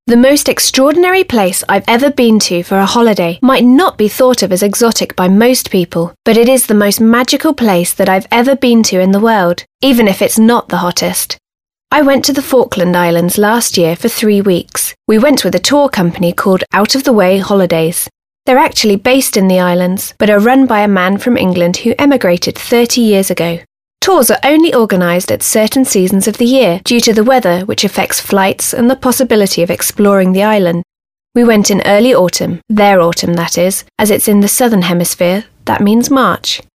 The most extraordinary place I've ever been to for a holiday might not be thought of as exotic by most people, but it is the most magical place that I've ever been to in the world, even if it's not the hottest. I went to the Falkland Islands last year for 3 weeks. We went with a tour company called Out of the Way Holidays. They're actually based in the islands, but are run by a man from England who emigrated 30 years ago. Tours are only organised at certain seasons of the year due to the weather, which affects flights and the possibility of exploring the island. We went in early autumn, their autumn that is, as it's in the southern hemisphere, that means March.